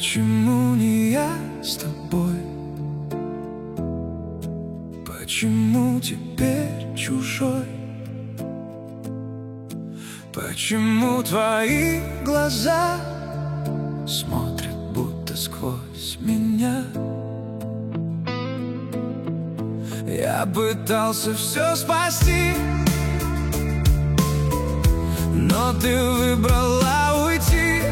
Почему не я с тобой? Почему теперь чужой? Почему твои глаза смотрят будто сквозь меня? Я пытался все спасти, но ты выбрала уйти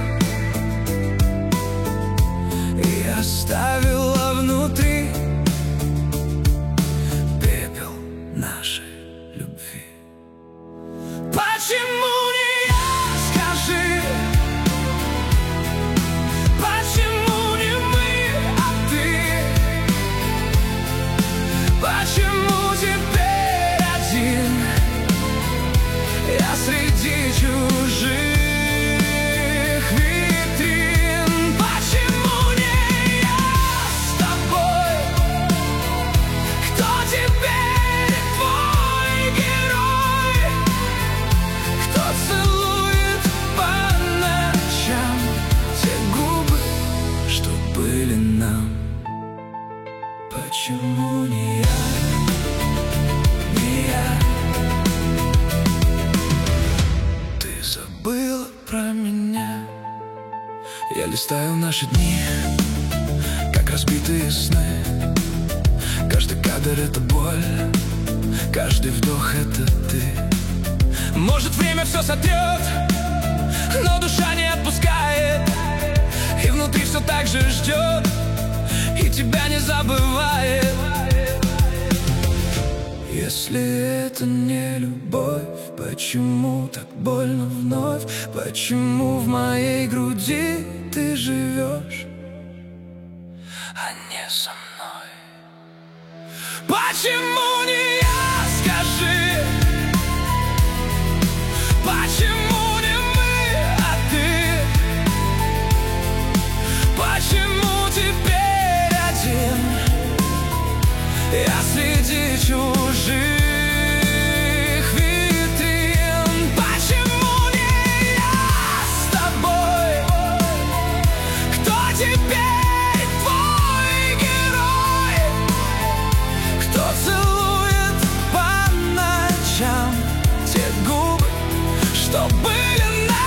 и оставила внутри пепел нашей любви. Почему не я, скажи? Почему не мы, а ты? Почему теперь один я среди чужих витрин? Почему не я с тобой? Кто теперь твой герой? Кто целует по ночам те губы, что были нам? Почему не я, не я? Ты забыла про меня. Я листаю наши дни, как разбитые сны. Каждый кадр — это боль, каждый вдох — это ты. Может, время все сотрет, но душа не отпускает, и внутри все так же ждет, и тебя не забывает. Если это не любовь, почему так больно вновь? Почему в моей груди ты живешь, а не со мной? Почему не я, скажи? Почему не мы, а ты? Почему теперь один я среди чужих витрин? Почему не я с тобой? Кто теперь твой герой? Кто целует по ночам те губы, что были нам?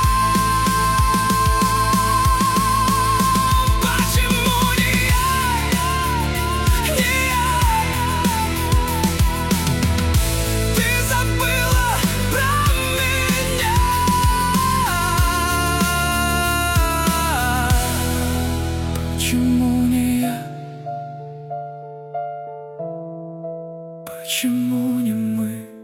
Почему не я, не я? Ты забыла про меня. Почему не я? Почему не мы?